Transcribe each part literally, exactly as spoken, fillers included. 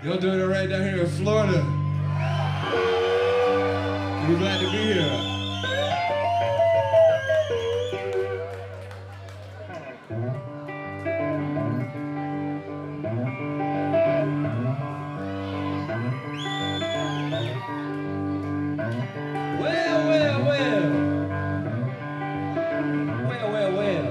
Y'all doing it right down here in Florida. We're glad to be here. Well, well, well. Well, well, well.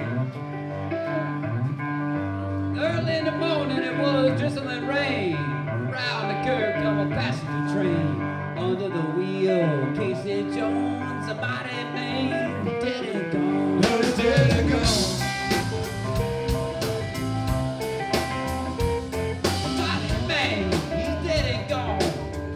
Early in the morning it was drizzling rain. Round the curve come a passenger train. Under the wheel, Casey Jones, a mighty man, dead and gone. Oh, he's dead and gone. A mighty man, he's dead and gone.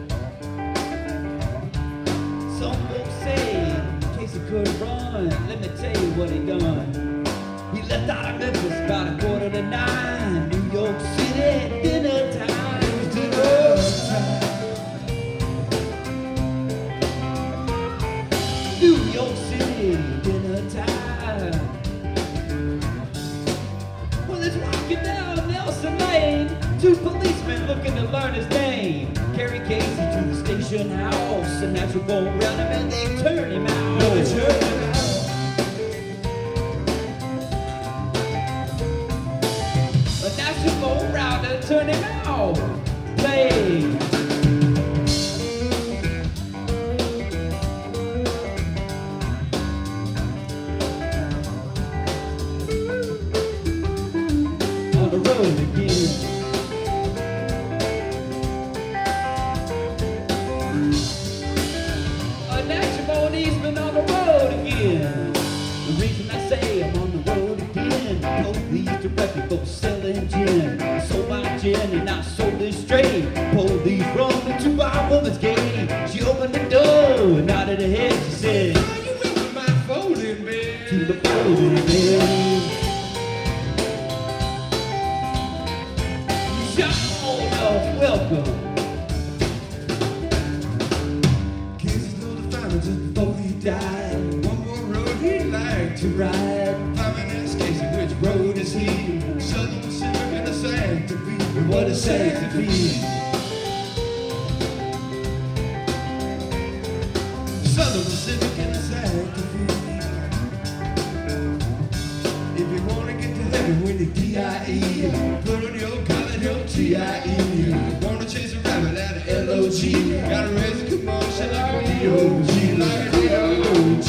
Some folks say Casey could run. Let me tell you what he done. He left out of Memphis about a quarter to nine. New York City, dinner time. It was dinner time. New York City, dinner time. Well, it's walking down Nelson Lane. Two policemen looking to learn his name. Carry Casey to the station house. A natural born around him and they turn him out. No, they turn him out. A natural born rounder turn him out. Play. On the road again. A natural born Eastman on the road again. The reason I say I'm on the road again, police directed for selling gin. I sold my gin and I sold it straight. Police run into our woman's gate. She opened the door and nodded her head. She said, "Are you with my folding bed?" To the folding bed. Welcome. Casey told the fireman just before he died, one more road he'd like to ride. Fireman asked Casey, which road is he? Southern Pacific and a Santa Fe. And what a Santa Fe. Southern Pacific and a Santa Fe. If you want to get to heaven with the D I E, put on your collar, your T I E. Wanna chase a rabbit out of L O G. Gotta raise a commotion like a D O G, like a D O G.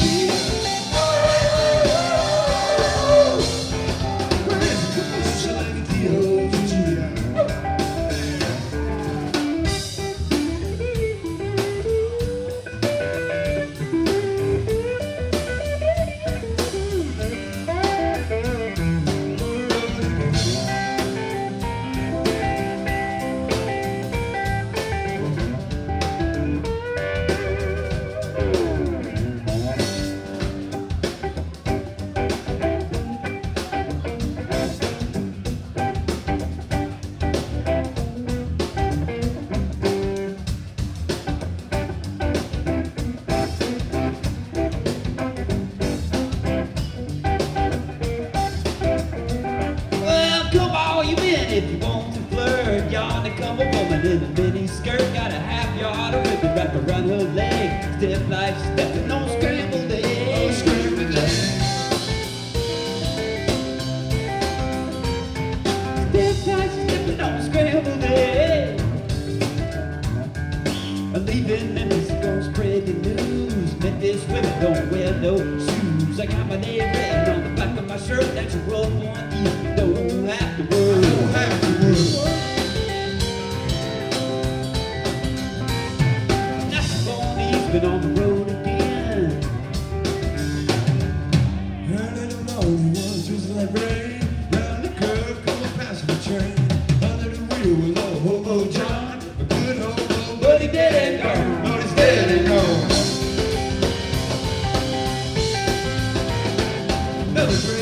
Raise a commotion like a D O G. If you want to flirt, yonder come a woman in a mini skirt. Got a half yard of ribbon wrapped around her leg. Step like stepping on scrambled eggs. Oh, scrambled eggs. Step like stepping on scrambled eggs. I'm leaving Memphis, gonna spread the news. Memphis women don't wear no shoes. I got my name written on the back of my shirt. That's a roll on you. Don't have to worry. Don't have to worry. That's born Eastman on the road again. Early in the morning was just like rain. Round the curve come a passenger train. Under the wheel was old Hobo John, a good hobo, but he dead and gone. But he's dead and gone. Another